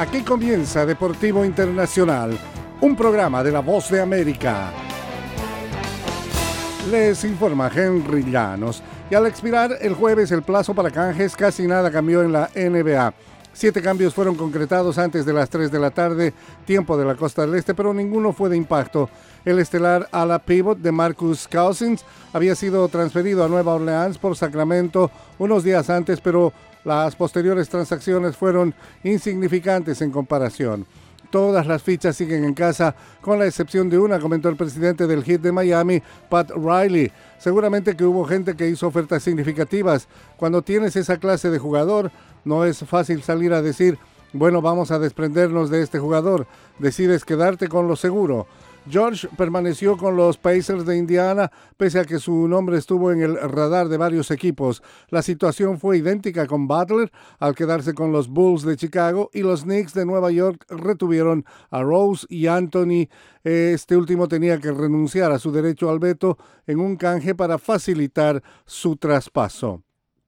Aquí comienza Deportivo Internacional, un programa de La Voz de América. Les informa Henry Llanos. Y al expirar el jueves el plazo para canjes, casi nada cambió en la NBA. 7 cambios fueron concretados antes de las 3 de la tarde, tiempo de la costa del este, pero ninguno fue de impacto. El estelar ala pivot de Marcus Cousins había sido transferido a Nueva Orleans por Sacramento unos días antes, pero las posteriores transacciones fueron insignificantes en comparación. Todas las fichas siguen en casa, con la excepción de una, comentó el presidente del Heat de Miami, Pat Riley. Seguramente que hubo gente que hizo ofertas significativas. Cuando tienes esa clase de jugador, no es fácil salir a decir, bueno, vamos a desprendernos de este jugador. Decides quedarte con lo seguro. George permaneció con los Pacers de Indiana, pese a que su nombre estuvo en el radar de varios equipos. La situación fue idéntica con Butler, al quedarse con los Bulls de Chicago, y los Knicks de Nueva York retuvieron a Rose y Anthony. Este último tenía que renunciar a su derecho al veto en un canje para facilitar su traspaso.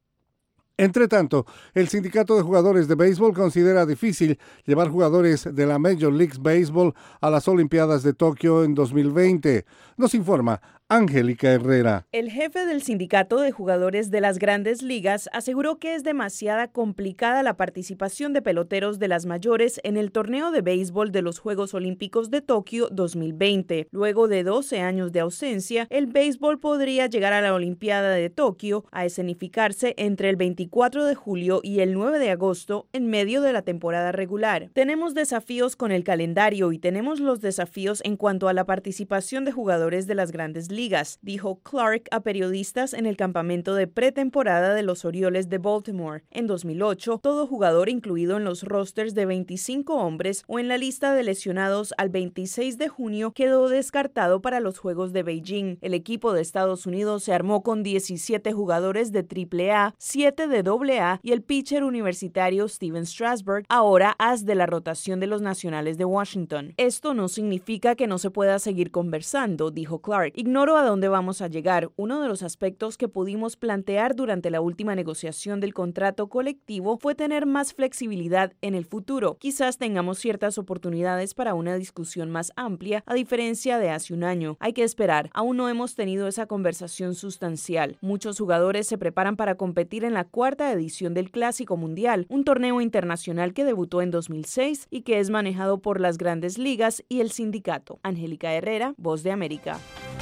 Entre tanto, el sindicato de jugadores de béisbol considera difícil llevar jugadores de la Major League Baseball a las Olimpiadas de Tokio en 2020. Nos informa Angélica Herrera. El jefe del sindicato de jugadores de las grandes ligas aseguró que es demasiada complicada la participación de peloteros de las mayores en el torneo de béisbol de los Juegos Olímpicos de Tokio 2020. Luego de 12 años de ausencia, el béisbol podría llegar a la Olimpiada de Tokio a escenificarse entre el 24 de julio y el 9 de agosto en medio de la temporada regular. Tenemos desafíos con el calendario y tenemos los desafíos en cuanto a la participación de jugadores de las grandes ligas, dijo Clark a periodistas en el campamento de pretemporada de los Orioles de Baltimore. En 2008, todo jugador incluido en los rosters de 25 hombres o en la lista de lesionados al 26 de junio quedó descartado para los Juegos de Beijing. El equipo de Estados Unidos se armó con 17 jugadores de AAA, 7 de AA y el pitcher universitario Steven Strasburg, ahora as de la rotación de los Nacionales de Washington. Esto no significa que no se pueda seguir conversando, dijo Clark. Ignoro a dónde vamos a llegar. Uno de los aspectos que pudimos plantear durante la última negociación del contrato colectivo fue tener más flexibilidad en el futuro. Quizás tengamos ciertas oportunidades para una discusión más amplia, a diferencia de hace un año. Hay que esperar. Aún no hemos tenido esa conversación sustancial. Muchos jugadores se preparan para competir en la 4ª edición del Clásico Mundial, un torneo internacional que debutó en 2006 y que es manejado por las grandes ligas y el sindicato. Angélica Herrera, Voz de América.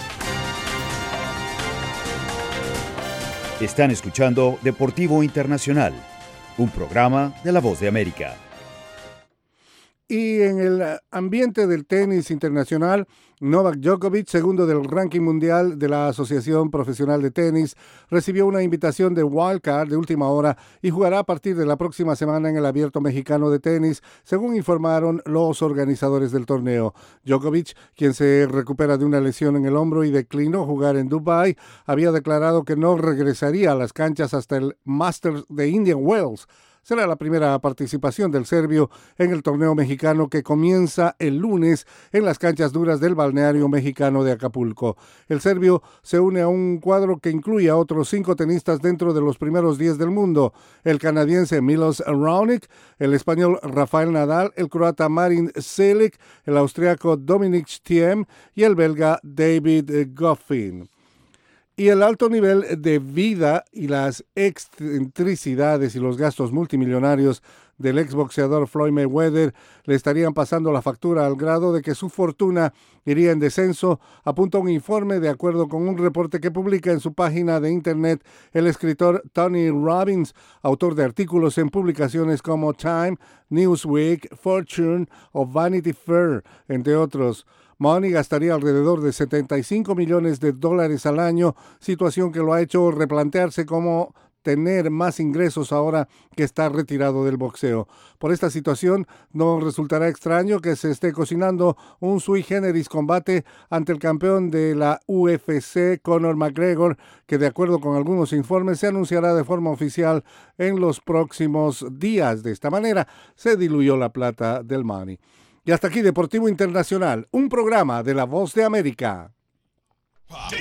Están escuchando Deportivo Internacional, un programa de La Voz de América. Y en el ambiente del tenis internacional, Novak Djokovic, segundo del ranking mundial de la Asociación Profesional de Tenis, recibió una invitación de wildcard de última hora y jugará a partir de la próxima semana en el Abierto Mexicano de Tenis, según informaron los organizadores del torneo. Djokovic, quien se recupera de una lesión en el hombro y declinó jugar en Dubái, había declarado que no regresaría a las canchas hasta el Masters de Indian Wells. Será la primera participación del serbio en el torneo mexicano que comienza el lunes en las canchas duras del balneario mexicano de Acapulco. El serbio se une a un cuadro que incluye a otros 5 tenistas dentro de los primeros 10 del mundo: el canadiense Milos Raonic, el español Rafael Nadal, el croata Marin Cilic, el austriaco Dominic Thiem y el belga David Goffin. Y el alto nivel de vida y las excentricidades y los gastos multimillonarios del exboxeador Floyd Mayweather le estarían pasando la factura al grado de que su fortuna iría en descenso, apunta un informe de acuerdo con un reporte que publica en su página de internet el escritor Tony Robbins, autor de artículos en publicaciones como Time, Newsweek, Fortune o Vanity Fair, entre otros. Money gastaría alrededor de $75 millones al año, situación que lo ha hecho replantearse cómo tener más ingresos ahora que está retirado del boxeo. Por esta situación, no resultará extraño que se esté cocinando un sui generis combate ante el campeón de la UFC, Conor McGregor, que de acuerdo con algunos informes se anunciará de forma oficial en los próximos días. De esta manera, se diluyó la plata del Money. Y hasta aquí Deportivo Internacional, un programa de La Voz de América.